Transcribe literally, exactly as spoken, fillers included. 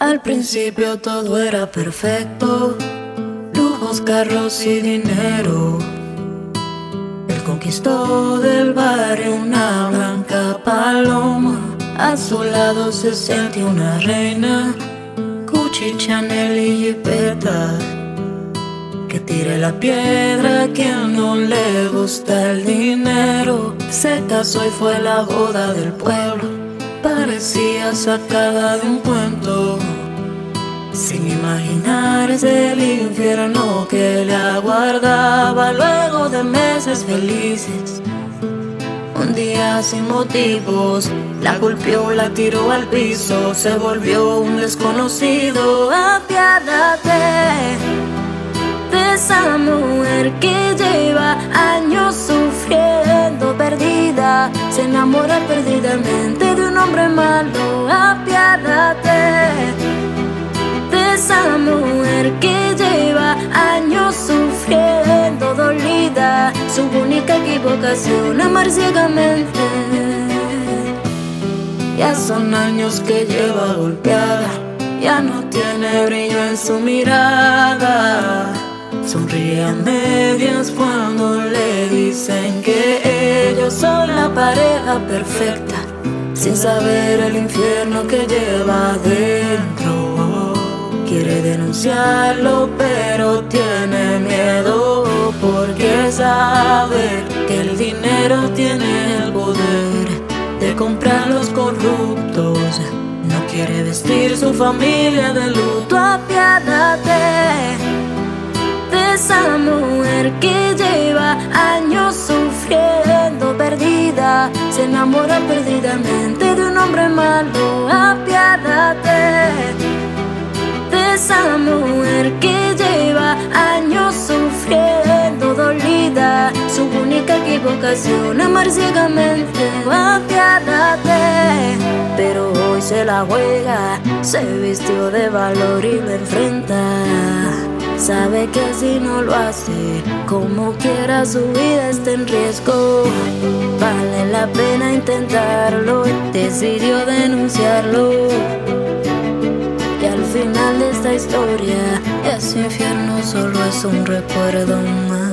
Al principio todo era perfecto, lujos, carros y dinero. Él conquistó del barrio una blanca paloma. A su lado se sentía una reina, Gucci, Chanel y Jipeta. Que tire la piedra a quien no le gusta el dinero. Se casó y fue la boda del pueblo, parecía sacada de un cuento. Sin imaginarse el infierno que le aguardaba luego de meses felices. Un día sin motivos la golpeó, la tiró al piso, se volvió un desconocido. Apiádate de esa mujer que lleva años sufriendo perdida. Se enamora perdidamente de un hombre malo. Apiádate de esa mujer que lleva años sufriendo dolida. Su única equivocación, amar ciegamente. Ya son años que lleva golpeada, ya no tiene brillo en su mirada. Sonríe a medias cuando le dicen que ellos son la pareja perfecta, sin saber el infierno que lleva adentro. Quiere denunciarlo pero tiene miedo, porque sabe que el dinero tiene el poder de comprar los corruptos. No quiere vestir su familia de luto. Apiádate de esa mujer que lleva años sufriendo perdida. Se enamora perdidamente de un hombre malo. Apiádate de esa mujer que lleva años sufriendo dolida. Su única equivocación, amar ciegamente. Apiádate, pero hoy se la juega, se vistió de valor y lo enfrenta. Sabe que si no lo hace, como quiera su vida está en riesgo. Vale la pena intentarlo, decidió denunciarlo. Y al final de esta historia, ese infierno solo es un recuerdo más.